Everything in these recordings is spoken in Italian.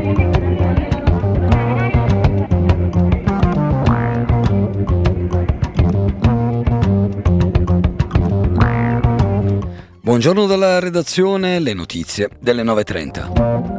Buongiorno dalla redazione, le notizie delle 9:30.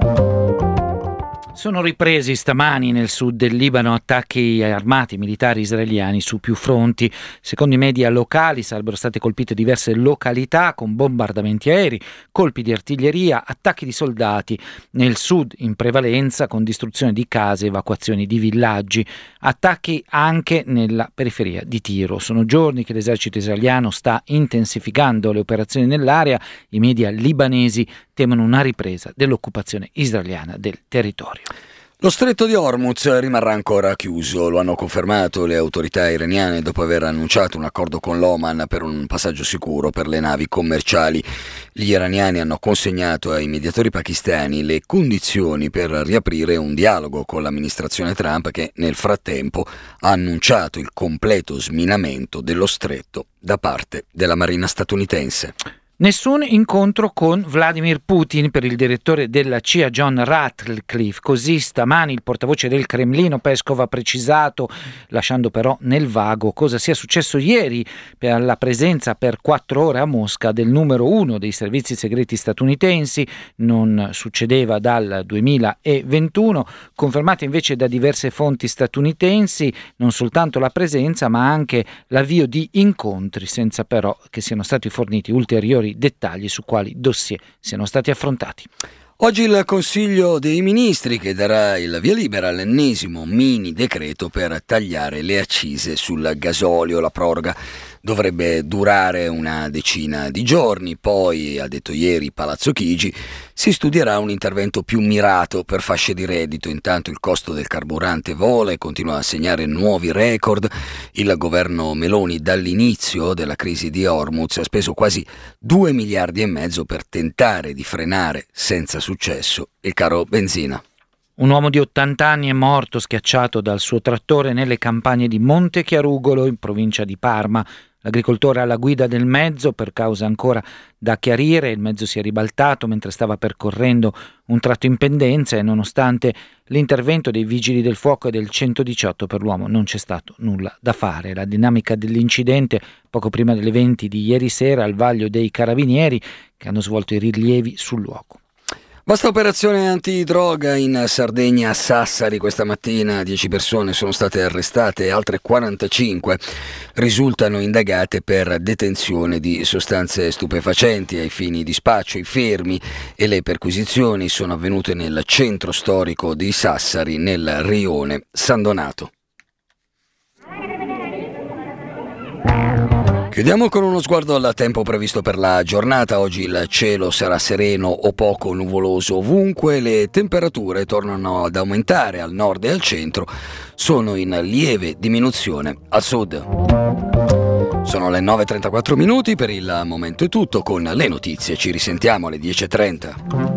Sono ripresi stamani nel sud del Libano attacchi armati militari israeliani su più fronti. Secondo i media locali sarebbero state colpite diverse località con bombardamenti aerei, colpi di artiglieria, attacchi di soldati nel sud in prevalenza con distruzione di case, evacuazioni di villaggi, attacchi anche nella periferia di Tiro. Sono giorni che l'esercito israeliano sta intensificando le operazioni nell'area. I media libanesi temono una ripresa dell'occupazione israeliana del territorio. Lo stretto di Hormuz rimarrà ancora chiuso, lo hanno confermato le autorità iraniane dopo aver annunciato un accordo con l'Oman per un passaggio sicuro per le navi commerciali. Gli iraniani hanno consegnato ai mediatori pakistani le condizioni per riaprire un dialogo con l'amministrazione Trump, che nel frattempo ha annunciato il completo sminamento dello stretto da parte della Marina statunitense. Nessun incontro con Vladimir Putin per il direttore della CIA John Ratcliffe. Così stamani il portavoce del Cremlino Peskov ha precisato, lasciando però nel vago cosa sia successo ieri per la presenza per 4 ore a Mosca del numero 1 dei servizi segreti statunitensi. Non succedeva dal 2021, confermata invece da diverse fonti statunitensi non soltanto la presenza ma anche l'avvio di incontri, senza però che siano stati forniti ulteriori dettagli su quali dossier siano stati affrontati. Oggi il Consiglio dei Ministri che darà il via libera all'ennesimo mini decreto per tagliare le accise sul gasolio. La proroga dovrebbe durare una decina di giorni, poi, ha detto ieri Palazzo Chigi, si studierà un intervento più mirato per fasce di reddito. Intanto il costo del carburante vola e continua a segnare nuovi record. Il governo Meloni dall'inizio della crisi di Hormuz ha speso quasi 2,5 miliardi per tentare di frenare senza successo il caro benzina. Un uomo di 80 anni è morto schiacciato dal suo trattore nelle campagne di Montechiarugolo in provincia di Parma. L'agricoltore alla guida del mezzo, per causa ancora da chiarire, il mezzo si è ribaltato mentre stava percorrendo un tratto in pendenza e nonostante l'intervento dei vigili del fuoco e del 118 per l'uomo non c'è stato nulla da fare. La dinamica dell'incidente poco prima delle 20 di ieri sera al vaglio dei carabinieri che hanno svolto i rilievi sul luogo. Vasta operazione antidroga in Sardegna, a Sassari questa mattina. 10 persone sono state arrestate e altre 45 risultano indagate per detenzione di sostanze stupefacenti ai fini di spaccio. I fermi e le perquisizioni sono avvenute nel centro storico di Sassari, nel rione San Donato. Chiudiamo con uno sguardo al tempo previsto per la giornata. Oggi il cielo sarà sereno o poco nuvoloso ovunque, le temperature tornano ad aumentare al nord e al centro, sono in lieve diminuzione al sud. Sono le 9:34 minuti, per il momento è tutto, con le notizie ci risentiamo alle 10:30.